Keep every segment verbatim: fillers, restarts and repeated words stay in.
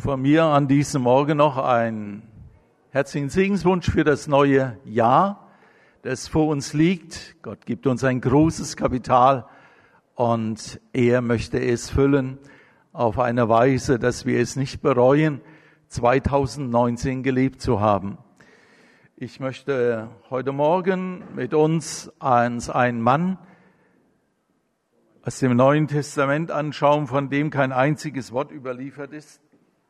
von mir an diesem Morgen noch einen herzlichen Segenswunsch für das neue Jahr, das vor uns liegt. Gott gibt uns ein großes Kapital und er möchte es füllen auf eine Weise, dass wir es nicht bereuen, zweitausendneunzehn gelebt zu haben. Ich möchte heute Morgen mit uns einen Mann aus dem Neuen Testament anschauen, von dem kein einziges Wort überliefert ist.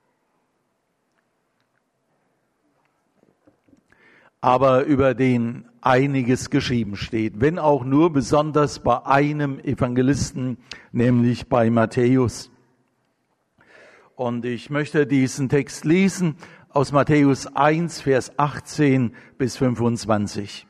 Aber über den einiges geschrieben steht, wenn auch nur besonders bei einem Evangelisten, nämlich bei Matthäus. Und ich möchte diesen Text lesen aus Matthäus eins, Vers achtzehn bis fünfundzwanzig.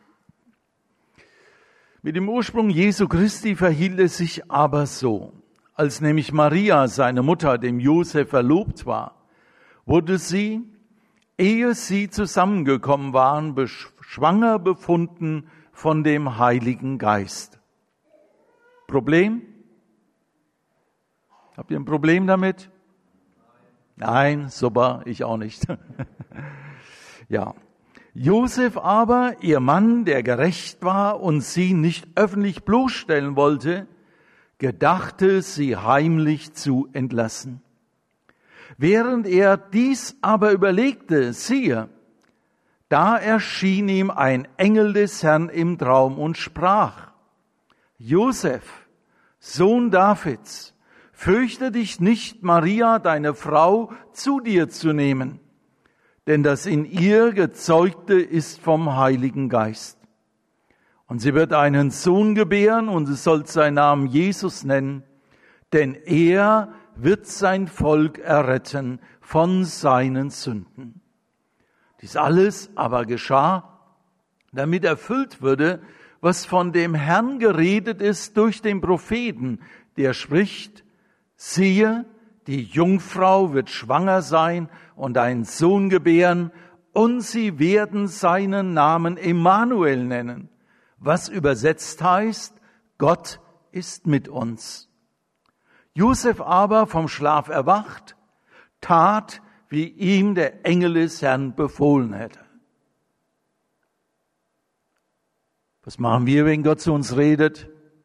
Mit dem Ursprung Jesu Christi verhielt es sich aber so: Als nämlich Maria, seine Mutter, dem Josef verlobt war, wurde sie, ehe sie zusammengekommen waren, schwanger befunden von dem Heiligen Geist. Problem? Habt ihr ein Problem damit? Nein, super, ich auch nicht. Ja. Josef aber, ihr Mann, der gerecht war und sie nicht öffentlich bloßstellen wollte, gedachte, sie heimlich zu entlassen. Während er dies aber überlegte, siehe, da erschien ihm ein Engel des Herrn im Traum und sprach: Josef, Sohn Davids, fürchte dich nicht, Maria, deine Frau, zu dir zu nehmen, denn das in ihr Gezeugte ist vom Heiligen Geist. Und sie wird einen Sohn gebären, und sie soll seinen Namen Jesus nennen, denn er wird sein Volk erretten von seinen Sünden. Dies alles aber geschah, damit erfüllt würde, was von dem Herrn geredet ist durch den Propheten, der spricht: Siehe, die Jungfrau wird schwanger sein und einen Sohn gebären, und sie werden seinen Namen Emmanuel nennen, was übersetzt heißt: Gott ist mit uns. Josef aber, vom Schlaf erwacht, tat, wie ihm der Engel des Herrn befohlen hätte. Was machen wir, wenn Gott zu uns redet?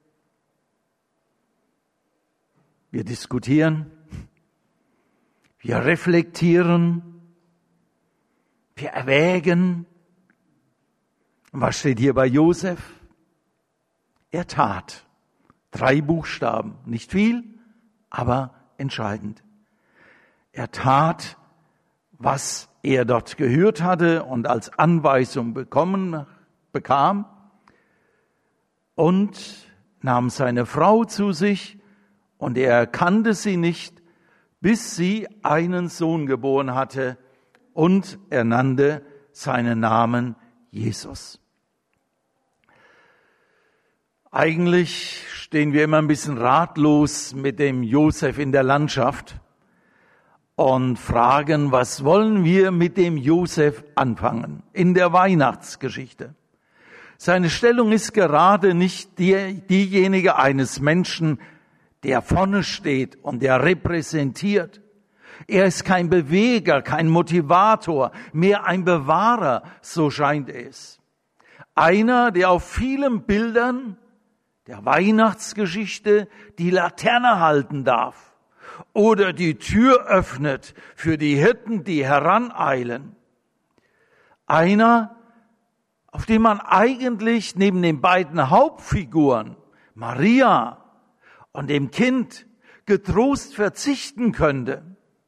Wir diskutieren, wir reflektieren, wir erwägen. Und was steht hier bei Josef? Er tat. Drei Buchstaben, nicht viel, aber entscheidend. Er tat, was er dort gehört hatte und als Anweisung bekommen bekam, und nahm seine Frau zu sich, und er erkannte sie nicht, bis sie einen Sohn geboren hatte, und er nannte seinen Namen Jesus. Eigentlich stehen wir immer ein bisschen ratlos mit dem Josef in der Landschaft und fragen, was wollen wir mit dem Josef anfangen in der Weihnachtsgeschichte? Seine Stellung ist gerade nicht die, diejenige eines Menschen, der vorne steht und der repräsentiert. Er ist kein Beweger, kein Motivator, mehr ein Bewahrer, so scheint es. Einer, der auf vielen Bildern der Weihnachtsgeschichte die Laterne halten darf oder die Tür öffnet für die Hirten, die heraneilen. Einer, auf den man eigentlich neben den beiden Hauptfiguren, Maria und dem Kind, getrost verzichten könnte.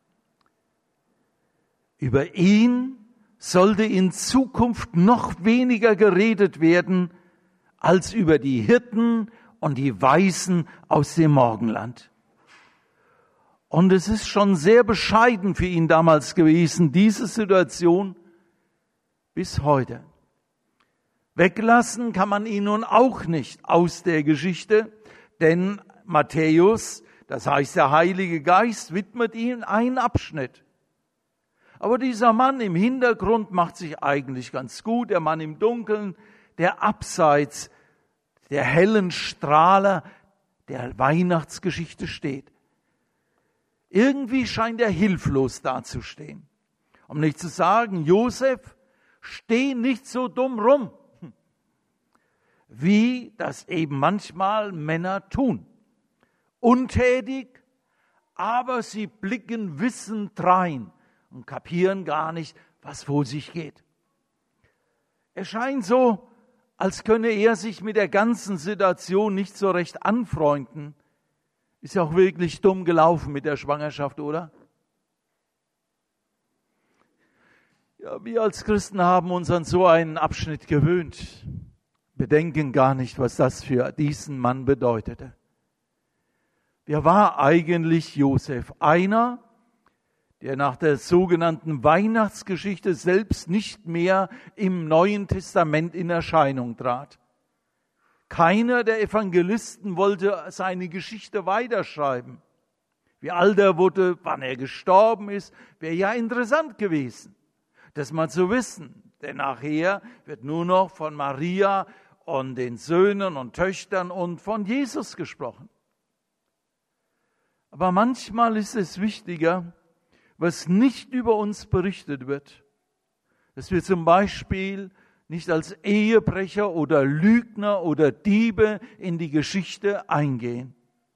Über ihn sollte in Zukunft noch weniger geredet werden als über die Hirten und die Weisen aus dem Morgenland. Und es ist schon sehr bescheiden für ihn damals gewesen, diese Situation bis heute. Weglassen kann man ihn nun auch nicht aus der Geschichte, denn Matthäus, das heißt der Heilige Geist, widmet ihm einen Abschnitt. Aber dieser Mann im Hintergrund macht sich eigentlich ganz gut, der Mann im Dunkeln, der abseits der hellen Strahler der Weihnachtsgeschichte steht. Irgendwie scheint er hilflos dazustehen. Um nicht zu sagen, Josef, steh nicht so dumm rum, wie das eben manchmal Männer tun. Untätig, aber sie blicken wissend rein und kapieren gar nicht, was vor sich geht. Es scheint so, als könne er sich mit der ganzen Situation nicht so recht anfreunden. Ist ja auch wirklich dumm gelaufen mit der Schwangerschaft, oder? Ja, wir als Christen haben uns an so einen Abschnitt gewöhnt. Bedenken gar nicht, was das für diesen Mann bedeutete. Wer war eigentlich Josef? Einer, der nach der sogenannten Weihnachtsgeschichte selbst nicht mehr im Neuen Testament in Erscheinung trat. Keiner der Evangelisten wollte seine Geschichte weiterschreiben. Wie alt er wurde, wann er gestorben ist, wäre ja interessant gewesen, das mal zu wissen. Denn nachher wird nur noch von Maria und den Söhnen und Töchtern und von Jesus gesprochen. Aber manchmal ist es wichtiger, was nicht über uns berichtet wird, dass wir zum Beispiel nicht als Ehebrecher oder Lügner oder Diebe in die Geschichte eingehen.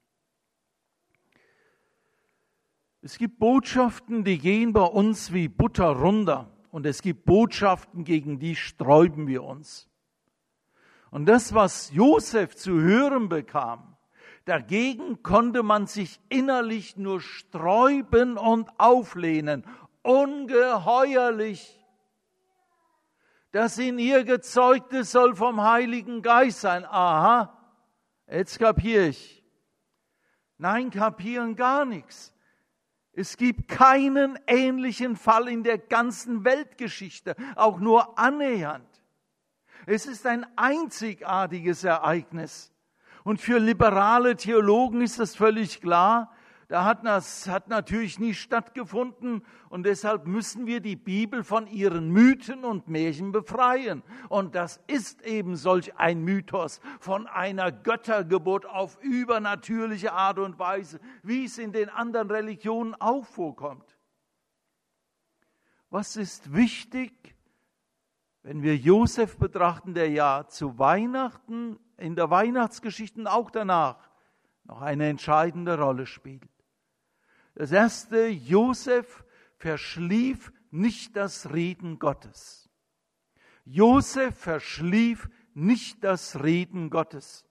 Es gibt Botschaften, die gehen bei uns wie Butter runter, und es gibt Botschaften, gegen die sträuben wir uns. Und das, was Josef zu hören bekam, dagegen konnte man sich innerlich nur sträuben und auflehnen. Ungeheuerlich. Das in ihr Gezeugte soll vom Heiligen Geist sein. Aha, jetzt kapiere ich. Nein, kapieren gar nichts. Es gibt keinen ähnlichen Fall in der ganzen Weltgeschichte, auch nur annähernd. Es ist ein einzigartiges Ereignis. Und für liberale Theologen ist das völlig klar. Da hat das hat natürlich nie stattgefunden, und deshalb müssen wir die Bibel von ihren Mythen und Märchen befreien. Und das ist eben solch ein Mythos von einer Göttergeburt auf übernatürliche Art und Weise, wie es in den anderen Religionen auch vorkommt. Was ist wichtig, wenn wir Josef betrachten, der ja zu Weihnachten, in der Weihnachtsgeschichte und auch danach noch eine entscheidende Rolle spielt? Das erste, Josef verschlief nicht das Reden Gottes. Josef verschlief nicht das Reden Gottes.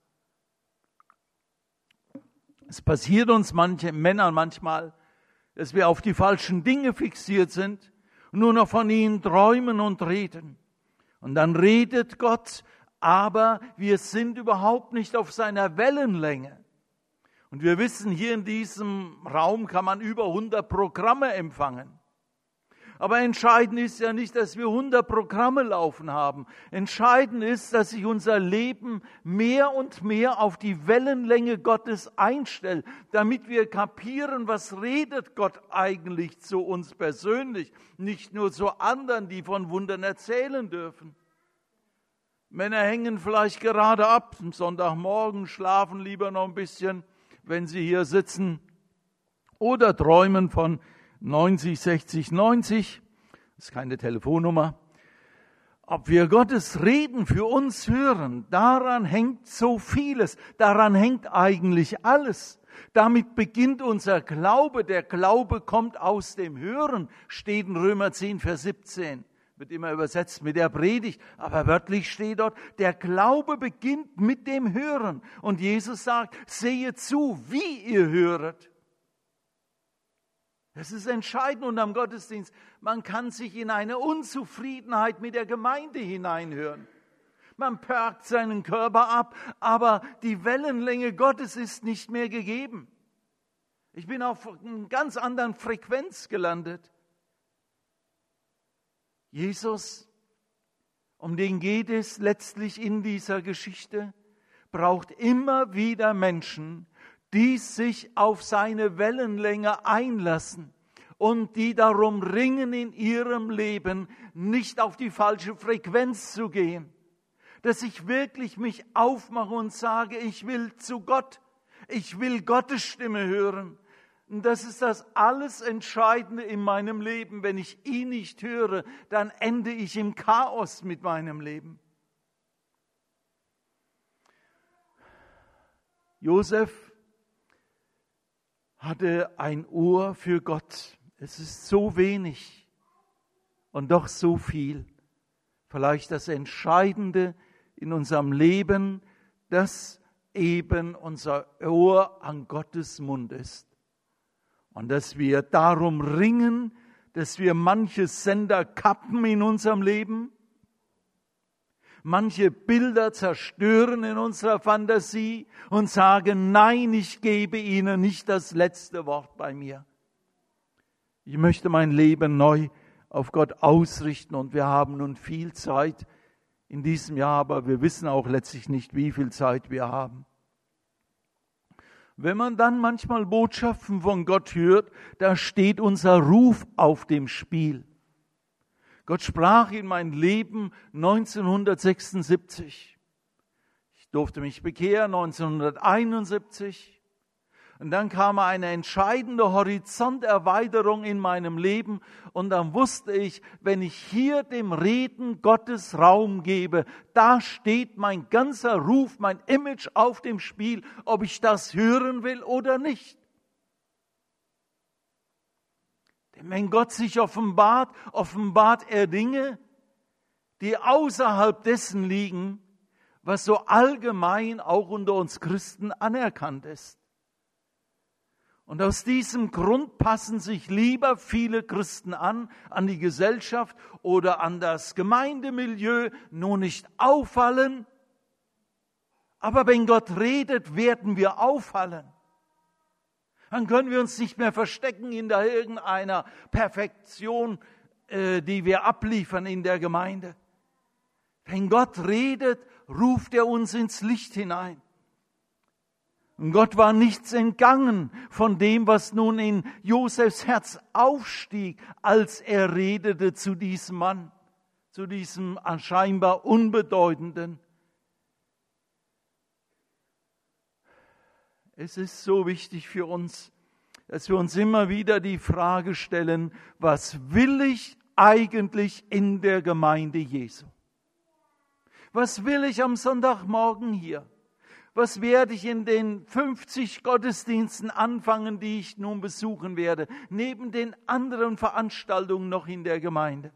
Es passiert uns manche Männern manchmal, dass wir auf die falschen Dinge fixiert sind und nur noch von ihnen träumen und reden. Und dann redet Gott, aber wir sind überhaupt nicht auf seiner Wellenlänge. Und wir wissen, hier in diesem Raum kann man über hundert Programme empfangen. Aber entscheidend ist ja nicht, dass wir hundert Programme laufen haben. Entscheidend ist, dass sich unser Leben mehr und mehr auf die Wellenlänge Gottes einstellt, damit wir kapieren, was redet Gott eigentlich zu uns persönlich, nicht nur zu anderen, die von Wundern erzählen dürfen. Männer hängen vielleicht gerade ab, am Sonntagmorgen, schlafen lieber noch ein bisschen, wenn sie hier sitzen, oder träumen von neunzig, sechzig, neunzig, das ist keine Telefonnummer. Ob wir Gottes Reden für uns hören, daran hängt so vieles, daran hängt eigentlich alles. Damit beginnt unser Glaube, der Glaube kommt aus dem Hören, steht in Römer zehn, Vers siebzehn. Wird immer übersetzt mit der Predigt, aber wörtlich steht dort, der Glaube beginnt mit dem Hören. Und Jesus sagt, sehe zu, wie ihr höret. Das ist entscheidend und am Gottesdienst. Man kann sich in eine Unzufriedenheit mit der Gemeinde hineinhören. Man perkt seinen Körper ab, aber die Wellenlänge Gottes ist nicht mehr gegeben. Ich bin auf einer ganz anderen Frequenz gelandet. Jesus, um den geht es letztlich in dieser Geschichte, braucht immer wieder Menschen, die sich auf seine Wellenlänge einlassen und die darum ringen in ihrem Leben, nicht auf die falsche Frequenz zu gehen. Dass ich wirklich mich aufmache und sage, ich will zu Gott, ich will Gottes Stimme hören. Und das ist das alles Entscheidende in meinem Leben. Wenn ich ihn nicht höre, dann ende ich im Chaos mit meinem Leben. Josef hatte ein Ohr für Gott. Es ist so wenig und doch so viel. Vielleicht das Entscheidende in unserem Leben, dass eben unser Ohr an Gottes Mund ist. Und dass wir darum ringen, dass wir manche Sender kappen in unserem Leben, manche Bilder zerstören in unserer Fantasie und sagen, nein, ich gebe ihnen nicht das letzte Wort bei mir. Ich möchte mein Leben neu auf Gott ausrichten und wir haben nun viel Zeit in diesem Jahr, aber wir wissen auch letztlich nicht, wie viel Zeit wir haben. Wenn man dann manchmal Botschaften von Gott hört, da steht unser Ruf auf dem Spiel. Gott sprach in mein Leben neunzehnhundertsechsundsiebzig. Ich durfte mich bekehren neunzehnhunderteinundsiebzig. Und dann kam eine entscheidende Horizonterweiterung in meinem Leben. Und dann wusste ich, wenn ich hier dem Reden Gottes Raum gebe, da steht mein ganzer Ruf, mein Image auf dem Spiel, ob ich das hören will oder nicht. Denn wenn Gott sich offenbart, offenbart er Dinge, die außerhalb dessen liegen, was so allgemein auch unter uns Christen anerkannt ist. Und aus diesem Grund passen sich lieber viele Christen an, an die Gesellschaft oder an das Gemeindemilieu, nur nicht auffallen. Aber wenn Gott redet, werden wir auffallen. Dann können wir uns nicht mehr verstecken in der irgendeiner Perfektion, äh, die wir abliefern in der Gemeinde. Wenn Gott redet, ruft er uns ins Licht hinein. Und Gott war nichts entgangen von dem, was nun in Josefs Herz aufstieg, als er redete zu diesem Mann, zu diesem scheinbar Unbedeutenden. Es ist so wichtig für uns, dass wir uns immer wieder die Frage stellen, was will ich eigentlich in der Gemeinde Jesu? Was will ich am Sonntagmorgen hier? Was werde ich in den fünfzig Gottesdiensten anfangen, die ich nun besuchen werde, neben den anderen Veranstaltungen noch in der Gemeinde?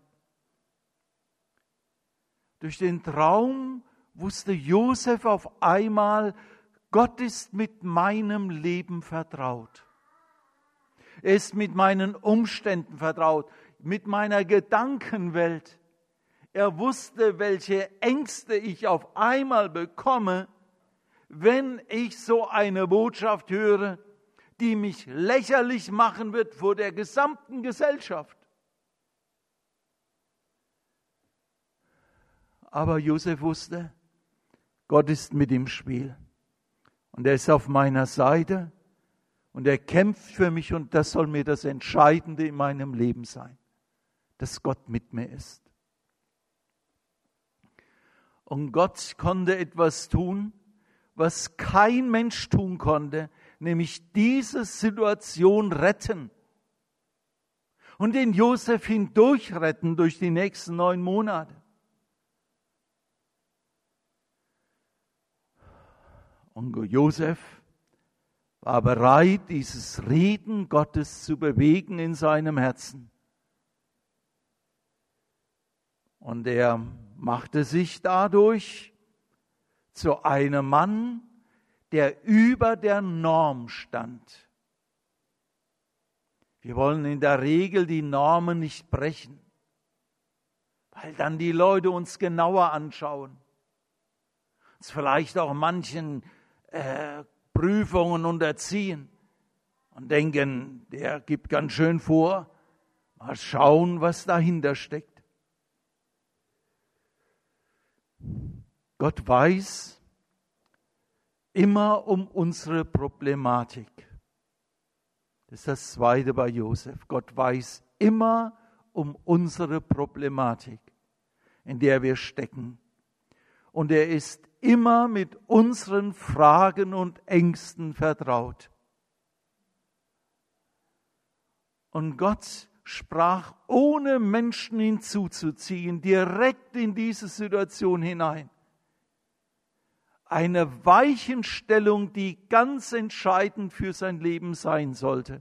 Durch den Traum wusste Josef auf einmal, Gott ist mit meinem Leben vertraut. Er ist mit meinen Umständen vertraut, mit meiner Gedankenwelt. Er wusste, welche Ängste ich auf einmal bekomme, wenn ich so eine Botschaft höre, die mich lächerlich machen wird vor der gesamten Gesellschaft. Aber Josef wusste, Gott ist mit im Spiel. Und er ist auf meiner Seite und er kämpft für mich und das soll mir das Entscheidende in meinem Leben sein, dass Gott mit mir ist. Und Gott konnte etwas tun, was kein Mensch tun konnte, nämlich diese Situation retten. Und den Josef hindurch retten durch die nächsten neun Monate. Und Josef war bereit, dieses Reden Gottes zu bewegen in seinem Herzen. Und er machte sich dadurch zu einem Mann, der über der Norm stand. Wir wollen in der Regel die Normen nicht brechen, weil dann die Leute uns genauer anschauen, uns vielleicht auch manchen äh, Prüfungen unterziehen und denken, der gibt ganz schön vor, mal schauen, was dahinter steckt. Gott weiß immer um unsere Problematik. Das ist das Zweite bei Josef. Gott weiß immer um unsere Problematik, in der wir stecken. Und er ist immer mit unseren Fragen und Ängsten vertraut. Und Gott sprach, ohne Menschen hinzuzuziehen, direkt in diese Situation hinein. Eine Weichenstellung, die ganz entscheidend für sein Leben sein sollte.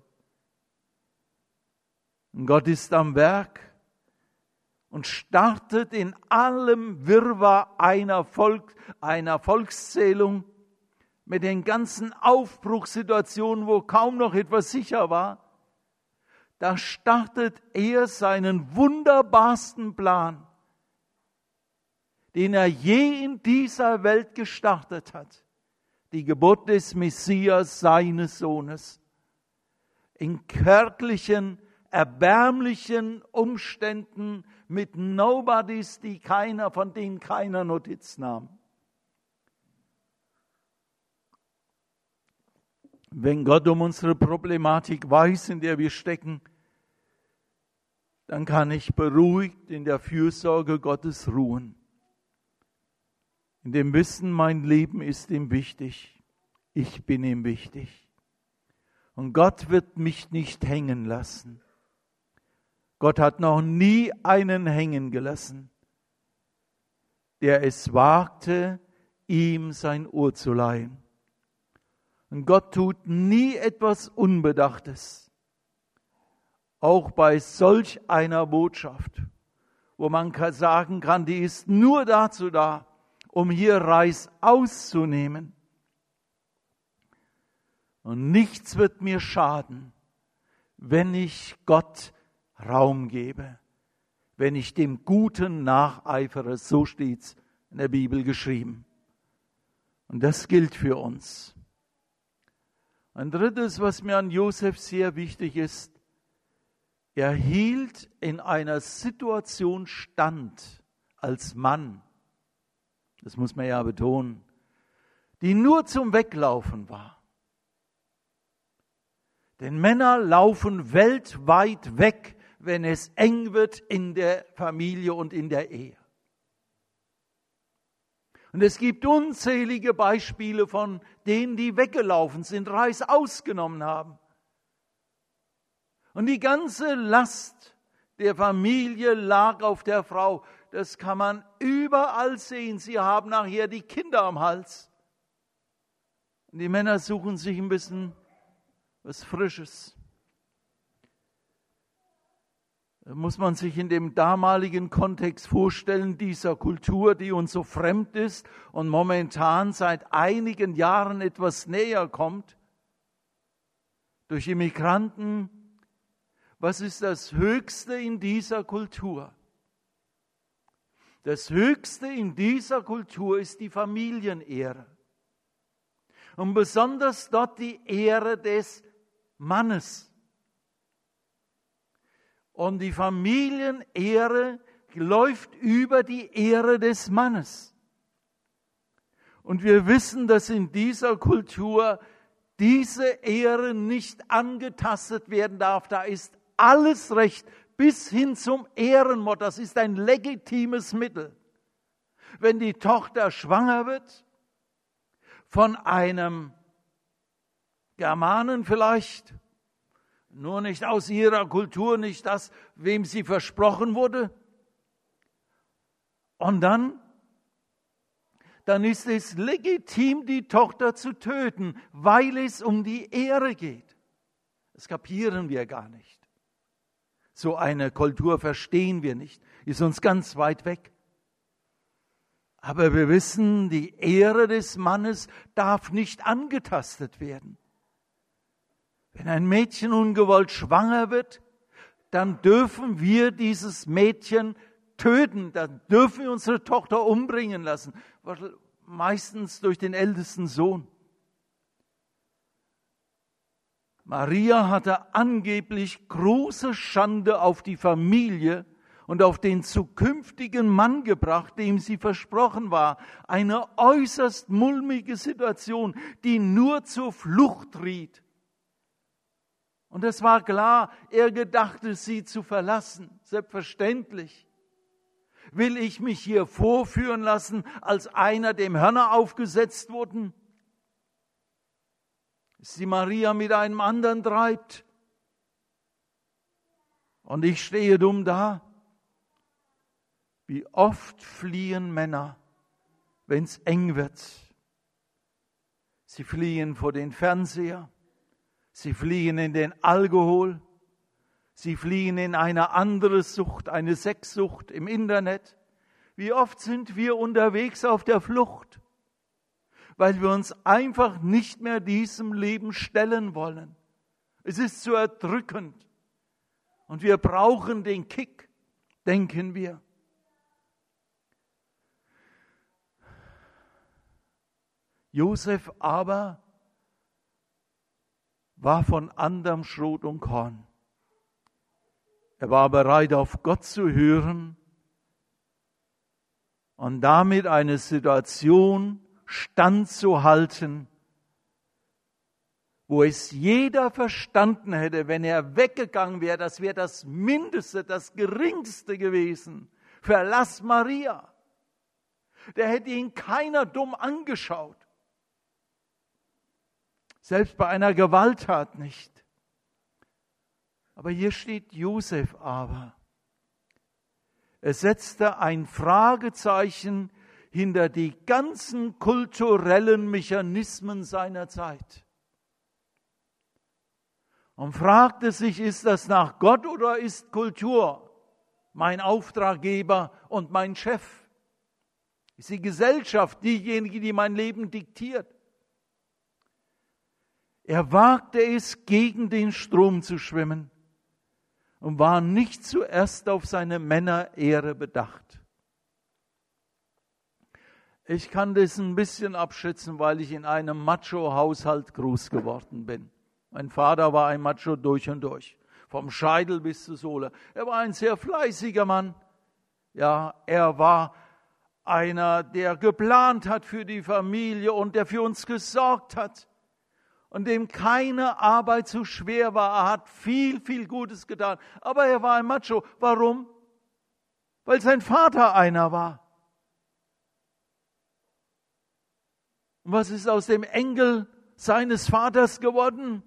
Und Gott ist am Werk und startet in allem Wirrwarr einer, Volk, einer Volkszählung mit den ganzen Aufbruchssituationen, wo kaum noch etwas sicher war. Da startet er seinen wunderbarsten Plan, den er je in dieser Welt gestartet hat. Die Geburt des Messias, seines Sohnes. In kärglichen, erbärmlichen Umständen mit Nobodies, die keiner, von denen keiner Notiz nahm. Wenn Gott um unsere Problematik weiß, in der wir stecken, dann kann ich beruhigt in der Fürsorge Gottes ruhen. In dem Wissen, mein Leben ist ihm wichtig. Ich bin ihm wichtig. Und Gott wird mich nicht hängen lassen. Gott hat noch nie einen hängen gelassen, der es wagte, ihm sein Ohr zu leihen. Und Gott tut nie etwas Unbedachtes. Auch bei solch einer Botschaft, wo man sagen kann, die ist nur dazu da, um hier Reis auszunehmen. Und nichts wird mir schaden, wenn ich Gott Raum gebe, wenn ich dem Guten nacheifere. So steht's in der Bibel geschrieben. Und das gilt für uns. Ein drittes, was mir an Josef sehr wichtig ist, er hielt in einer Situation stand als Mann, das muss man ja betonen, die nur zum Weglaufen war. Denn Männer laufen weltweit weg, wenn es eng wird in der Familie und in der Ehe. Und es gibt unzählige Beispiele von denen, die weggelaufen sind, Reis ausgenommen haben. Und die ganze Last der Familie lag auf der Frau. Das kann man überall sehen. Sie haben nachher die Kinder am Hals. Und die Männer suchen sich ein bisschen was Frisches. Da muss man sich in dem damaligen Kontext vorstellen, dieser Kultur, die uns so fremd ist und momentan seit einigen Jahren etwas näher kommt, durch Immigranten. Was ist das Höchste in dieser Kultur? Das Höchste in dieser Kultur ist die Familienehre. Und besonders dort die Ehre des Mannes. Und die Familienehre läuft über die Ehre des Mannes. Und wir wissen, dass in dieser Kultur diese Ehre nicht angetastet werden darf. Da ist alles Recht bis hin zum Ehrenmord. Das ist ein legitimes Mittel. Wenn die Tochter schwanger wird, von einem Germanen vielleicht, nur nicht aus ihrer Kultur, nicht das, wem sie versprochen wurde. Und dann, dann ist es legitim, die Tochter zu töten, weil es um die Ehre geht. Das kapieren wir gar nicht. So eine Kultur verstehen wir nicht, ist uns ganz weit weg. Aber wir wissen, die Ehre des Mannes darf nicht angetastet werden. Wenn ein Mädchen ungewollt schwanger wird, dann dürfen wir dieses Mädchen töten, dann dürfen wir unsere Tochter umbringen lassen, meistens durch den ältesten Sohn. Maria hatte angeblich große Schande auf die Familie und auf den zukünftigen Mann gebracht, dem sie versprochen war. Eine äußerst mulmige Situation, die nur zur Flucht riet. Und es war klar, er gedachte, sie zu verlassen. Selbstverständlich. Will ich mich hier vorführen lassen, als einer, dem Hörner aufgesetzt wurden? Dass die Maria mit einem anderen treibt? Und ich stehe dumm da. Wie oft fliehen Männer, wenn es eng wird. Sie fliehen vor den Fernseher, sie fliehen in den Alkohol, sie fliehen in eine andere Sucht, eine Sexsucht im Internet. Wie oft sind wir unterwegs auf der Flucht, weil wir uns einfach nicht mehr diesem Leben stellen wollen. Es ist zu erdrückend und wir brauchen den Kick, denken wir. Josef aber war von anderem Schrot und Korn. Er war bereit, auf Gott zu hören und damit eine Situation standzuhalten, wo es jeder verstanden hätte, wenn er weggegangen wäre, das wäre das Mindeste, das Geringste gewesen. Verlass Maria. Da hätte ihn keiner dumm angeschaut. Selbst bei einer Gewalttat nicht. Aber hier steht Josef aber. Er setzte ein Fragezeichen hinter die ganzen kulturellen Mechanismen seiner Zeit. Und fragte sich, ist das nach Gott oder ist Kultur mein Auftraggeber und mein Chef? Ist die Gesellschaft diejenige, die mein Leben diktiert? Er wagte es, gegen den Strom zu schwimmen und war nicht zuerst auf seine Männerehre bedacht. Ich kann das ein bisschen abschätzen, weil ich in einem Macho-Haushalt groß geworden bin. Mein Vater war ein Macho durch und durch, vom Scheitel bis zur Sohle. Er war ein sehr fleißiger Mann. Ja, er war einer, der geplant hat für die Familie und der für uns gesorgt hat. Und dem keine Arbeit zu schwer war. Er hat viel, viel Gutes getan. Aber er war ein Macho. Warum? Weil sein Vater einer war. Und was ist aus dem Enkel seines Vaters geworden?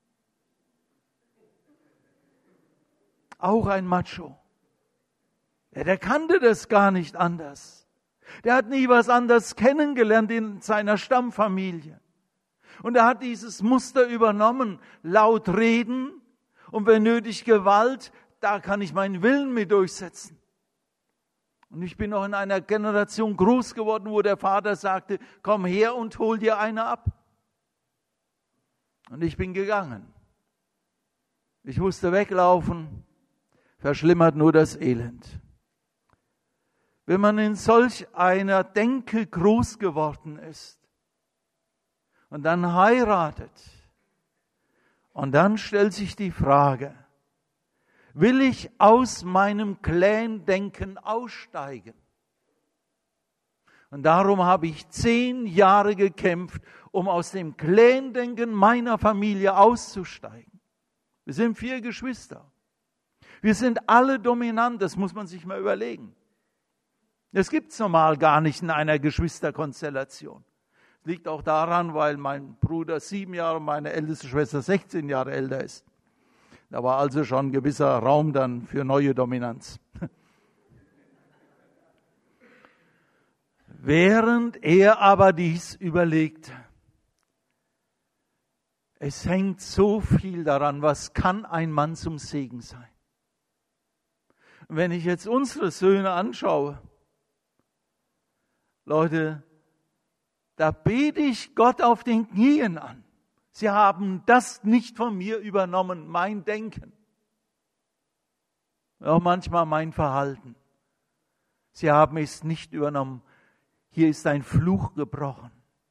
Auch ein Macho. Ja, der kannte das gar nicht anders. Der hat nie was anderes kennengelernt in seiner Stammfamilie. Und er hat dieses Muster übernommen, laut reden und wenn nötig Gewalt, da kann ich meinen Willen mit durchsetzen. Und ich bin noch in einer Generation groß geworden, wo der Vater sagte, komm her und hol dir eine ab. Und ich bin gegangen. Ich musste weglaufen, verschlimmert nur das Elend. Wenn man in solch einer Denke groß geworden ist, und dann heiratet. Und dann stellt sich die Frage, will ich aus meinem Clan-Denken aussteigen? Und darum habe ich zehn Jahre gekämpft, um aus dem Clan-Denken meiner Familie auszusteigen. Wir sind vier Geschwister. Wir sind alle dominant, das muss man sich mal überlegen. Das gibt es normal gar nicht in einer Geschwisterkonstellation. Liegt auch daran, weil mein Bruder sieben Jahre und meine älteste Schwester sechzehn Jahre älter ist. Da war also schon ein gewisser Raum dann für neue Dominanz. Während er aber dies überlegte, es hängt so viel daran, was kann ein Mann zum Segen sein? Wenn ich jetzt unsere Söhne anschaue, Leute, da bete ich Gott auf den Knien an. Sie haben das nicht von mir übernommen, mein Denken. Auch manchmal mein Verhalten. Sie haben es nicht übernommen. Hier ist ein Fluch gebrochen.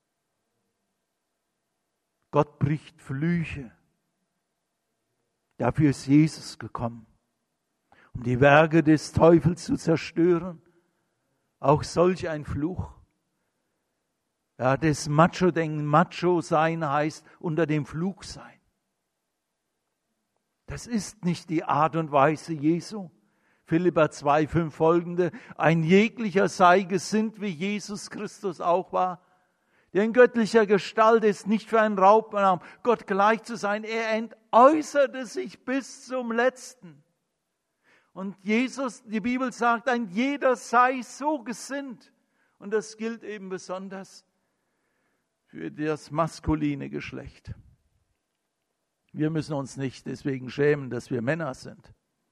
Gott bricht Flüche. Dafür ist Jesus gekommen, um die Werke des Teufels zu zerstören. Auch solch ein Fluch. Ja, das Macho-Denken, Macho sein heißt unter dem Fluch sein. Das ist nicht die Art und Weise Jesu. Philipper zwei, fünf folgende. Ein jeglicher sei gesinnt, wie Jesus Christus auch war. Der in göttlicher Gestalt ist, nicht für einen Raub nahm, Gott gleich zu sein. Er entäußerte sich bis zum Letzten. Und Jesus, die Bibel sagt, ein jeder sei so gesinnt. Und das gilt eben besonders für das maskuline Geschlecht. Wir müssen uns nicht deswegen schämen, dass wir Männer sind.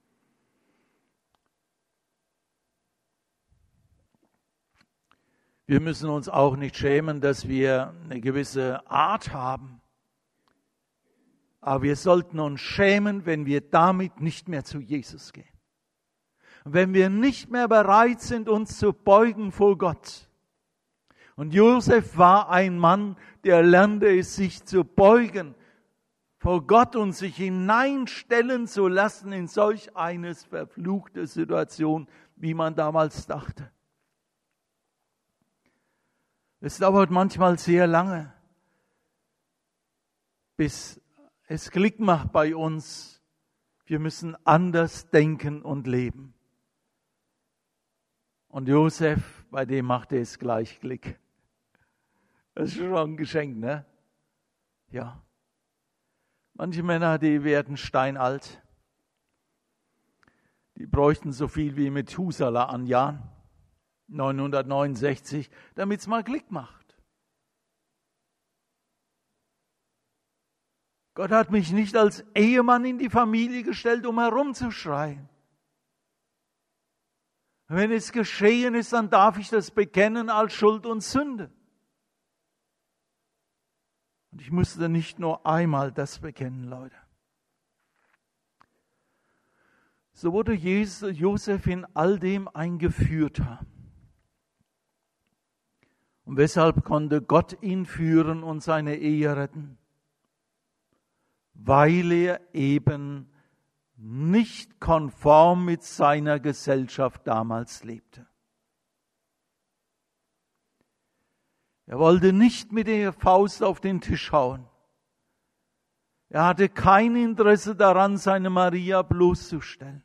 Wir müssen uns auch nicht schämen, dass wir eine gewisse Art haben. Aber wir sollten uns schämen, wenn wir damit nicht mehr zu Jesus gehen. Und wenn wir nicht mehr bereit sind, uns zu beugen vor Gott. Und Josef war ein Mann, der lernte es, sich zu beugen vor Gott und sich hineinstellen zu lassen in solch eine verfluchte Situation, wie man damals dachte. Es dauert manchmal sehr lange, bis es Klick macht bei uns. Wir müssen anders denken und leben. Und Josef, bei dem machte es gleich Klick. Das ist schon ein Geschenk, ne? Ja. Manche Männer, die werden steinalt. Die bräuchten so viel wie Methuselah an Jahren. neunhundertneunundsechzig, damit es mal Klick macht. Gott hat mich nicht als Ehemann in die Familie gestellt, um herumzuschreien. Wenn es geschehen ist, dann darf ich das bekennen als Schuld und Sünde. Und ich musste nicht nur einmal das bekennen, Leute. So wurde Josef in all dem ein Geführter. Und weshalb konnte Gott ihn führen und seine Ehe retten? Weil er eben nicht konform mit seiner Gesellschaft damals lebte. Er wollte nicht mit der Faust auf den Tisch hauen. Er hatte kein Interesse daran, seine Maria bloßzustellen.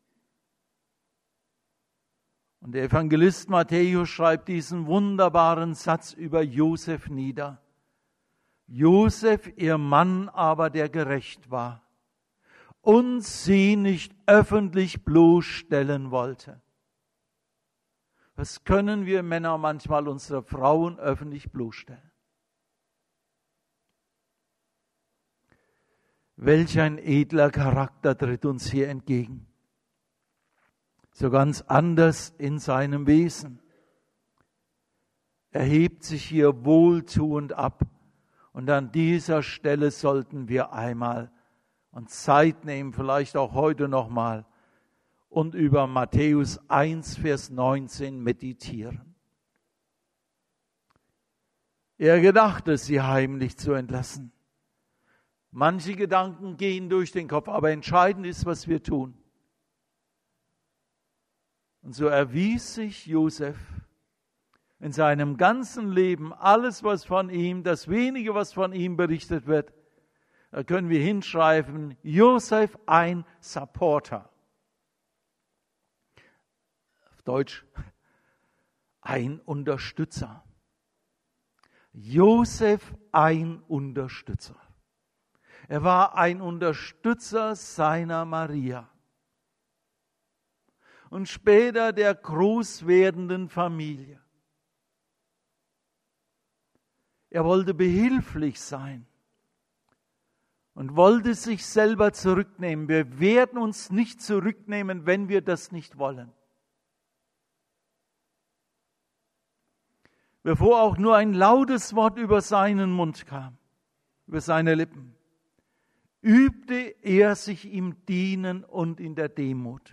Und der Evangelist Matthäus schreibt diesen wunderbaren Satz über Josef nieder. Josef, ihr Mann aber, der gerecht war und sie nicht öffentlich bloßstellen wollte. Was können wir Männer manchmal unsere Frauen öffentlich bloßstellen? Welch ein edler Charakter tritt uns hier entgegen. So ganz anders in seinem Wesen. Er hebt sich hier wohltuend ab. Und an dieser Stelle sollten wir einmal uns Zeit nehmen, vielleicht auch heute nochmal, und über Matthäus eins, Vers neunzehn meditieren. Er gedachte, sie heimlich zu entlassen. Manche Gedanken gehen durch den Kopf, aber entscheidend ist, was wir tun. Und so erwies sich Josef in seinem ganzen Leben, alles, was von ihm, das wenige, was von ihm berichtet wird, da können wir hinschreiben, Josef ein Supporter. Auf Deutsch, ein Unterstützer. Josef ein Unterstützer. Er war ein Unterstützer seiner Maria. Und später der groß werdenden Familie. Er wollte behilflich sein und wollte sich selber zurücknehmen. Wir werden uns nicht zurücknehmen, wenn wir das nicht wollen. Bevor auch nur ein lautes Wort über seinen Mund kam, über seine Lippen, übte er sich im Dienen und in der Demut.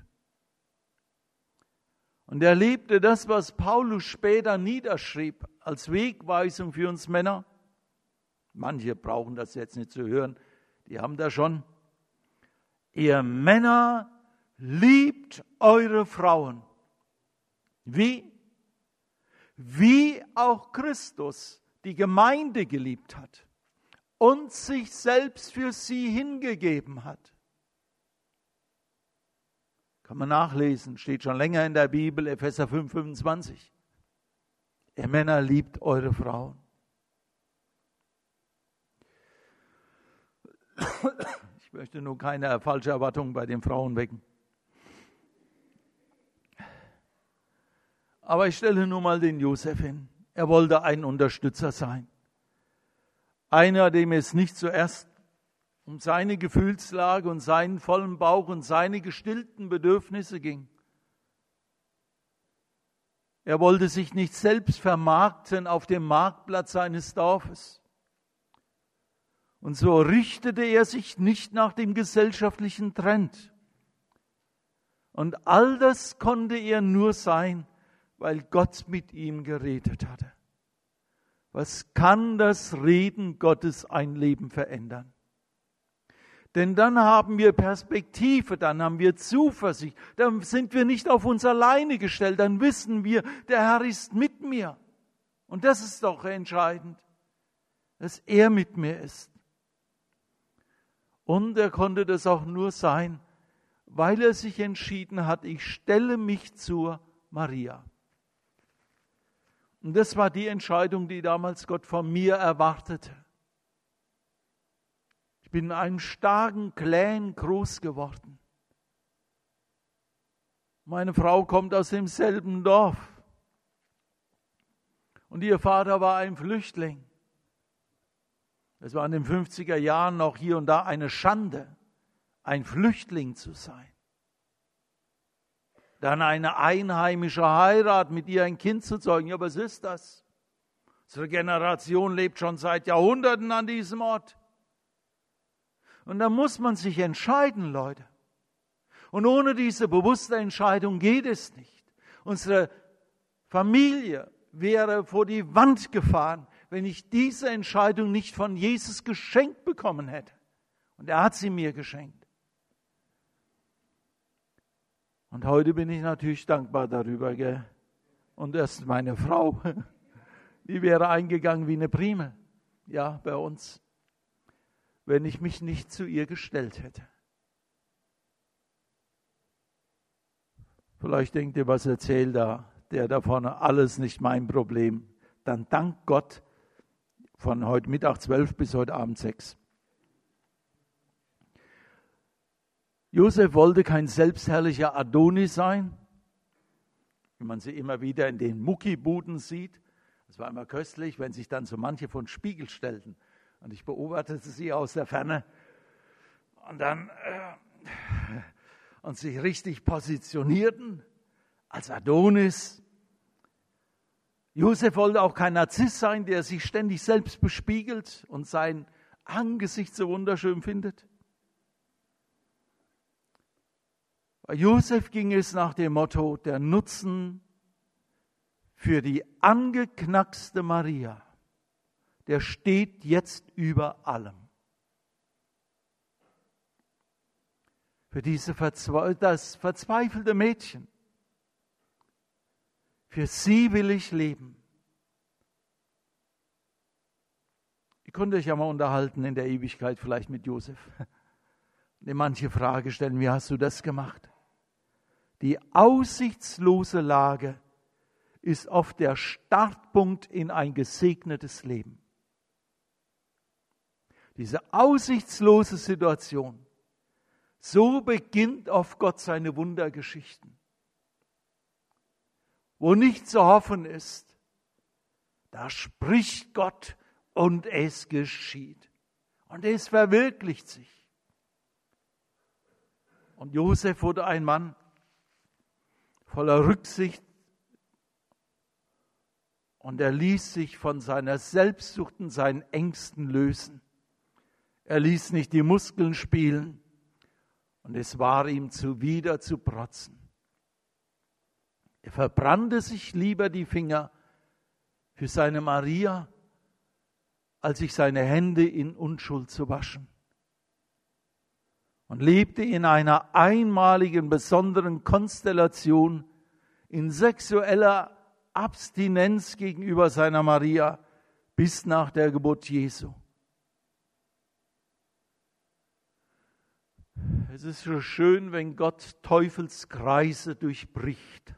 Und er lebte das, was Paulus später niederschrieb, als Wegweisung für uns Männer. Manche brauchen das jetzt nicht zu hören, die haben das schon. Ihr Männer, liebt eure Frauen. Wie? Wie auch Christus die Gemeinde geliebt hat und sich selbst für sie hingegeben hat. Kann man nachlesen, steht schon länger in der Bibel, Epheser fünf, fünfundzwanzig. Ihr Männer, liebt eure Frauen. Ich möchte nur keine falsche Erwartung bei den Frauen wecken. Aber ich stelle nur mal den Josef hin. Er wollte ein Unterstützer sein. Einer, dem es nicht zuerst um seine Gefühlslage und seinen vollen Bauch und seine gestillten Bedürfnisse ging. Er wollte sich nicht selbst vermarkten auf dem Marktplatz seines Dorfes. Und so richtete er sich nicht nach dem gesellschaftlichen Trend. Und all das konnte er nur sein, weil Gott mit ihm geredet hatte. Was kann das Reden Gottes ein Leben verändern? Denn dann haben wir Perspektive, dann haben wir Zuversicht, dann sind wir nicht auf uns alleine gestellt, dann wissen wir, der Herr ist mit mir. Und das ist doch entscheidend, dass er mit mir ist. Und er konnte das auch nur sein, weil er sich entschieden hat, ich stelle mich zur Maria. Und das war die Entscheidung, die damals Gott von mir erwartete. Ich bin in einem starken Clan groß geworden. Meine Frau kommt aus demselben Dorf. Und ihr Vater war ein Flüchtling. Es war in den fünfziger Jahren noch hier und da eine Schande, ein Flüchtling zu sein. Dann eine einheimische Heirat, mit ihr ein Kind zu zeugen. Ja, was ist das? Unsere Generation lebt schon seit Jahrhunderten an diesem Ort. Und da muss man sich entscheiden, Leute. Und ohne diese bewusste Entscheidung geht es nicht. Unsere Familie wäre vor die Wand gefahren, wenn ich diese Entscheidung nicht von Jesus geschenkt bekommen hätte. Und er hat sie mir geschenkt. Und heute bin ich natürlich dankbar darüber, gell? Und erst meine Frau, die wäre eingegangen wie eine Primel, ja, bei uns, wenn ich mich nicht zu ihr gestellt hätte. Vielleicht denkt ihr, was erzählt da, der da vorne, alles nicht mein Problem. Dann dank Gott von heute Mittag zwölf bis heute Abend sechs. Josef wollte kein selbstherrlicher Adonis sein, wie man sie immer wieder in den Muckibuden sieht. Es war immer köstlich, wenn sich dann so manche vor den Spiegel stellten. Und ich beobachtete sie aus der Ferne und dann äh, und sich richtig positionierten als Adonis. Josef wollte auch kein Narzisst sein, der sich ständig selbst bespiegelt und sein Angesicht so wunderschön findet. Bei Josef ging es nach dem Motto, der Nutzen für die angeknackste Maria, der steht jetzt über allem. Für diese Verzwe- das verzweifelte Mädchen, für sie will ich leben. Ihr könnt euch ja mal unterhalten in der Ewigkeit vielleicht mit Josef. Und manche Frage stellen, wie hast du das gemacht? Die aussichtslose Lage ist oft der Startpunkt in ein gesegnetes Leben. Diese aussichtslose Situation, so beginnt auf Gott seine Wundergeschichten. Wo nicht zu hoffen ist, da spricht Gott und es geschieht. Und es verwirklicht sich. Und Josef wurde ein Mann voller Rücksicht und er ließ sich von seiner Selbstsucht und seinen Ängsten lösen. Er ließ nicht die Muskeln spielen und es war ihm zuwider zu protzen. Er verbrannte sich lieber die Finger für seine Maria, als sich seine Hände in Unschuld zu waschen. Und lebte in einer einmaligen, besonderen Konstellation in sexueller Abstinenz gegenüber seiner Maria bis nach der Geburt Jesu. Es ist so schön, wenn Gott Teufelskreise durchbricht.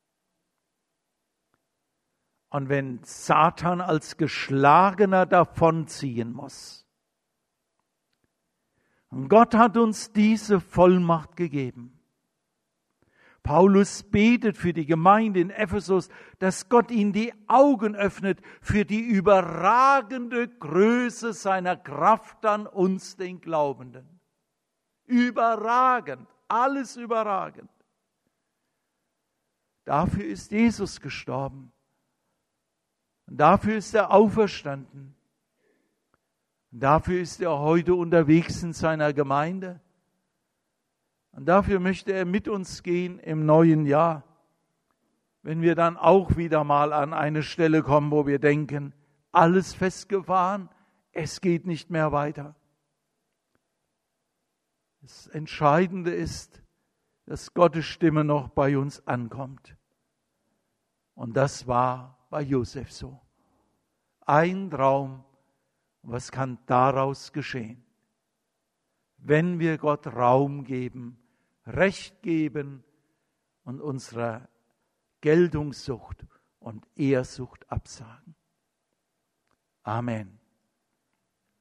Und wenn Satan als Geschlagener davonziehen muss. Und Gott hat uns diese Vollmacht gegeben. Paulus betet für die Gemeinde in Ephesus, dass Gott ihnen die Augen öffnet für die überragende Größe seiner Kraft an uns, den Glaubenden. Überragend, alles überragend. Dafür ist Jesus gestorben. Und dafür ist er auferstanden. Und dafür ist er heute unterwegs in seiner Gemeinde. Und dafür möchte er mit uns gehen im neuen Jahr, wenn wir dann auch wieder mal an eine Stelle kommen, wo wir denken, alles festgefahren, es geht nicht mehr weiter. Das Entscheidende ist, dass Gottes Stimme noch bei uns ankommt. Und das war bei Josef so. Ein Traum, was kann daraus geschehen? Wenn wir Gott Raum geben, Recht geben und unserer Geltungssucht und Ehrsucht absagen. Amen.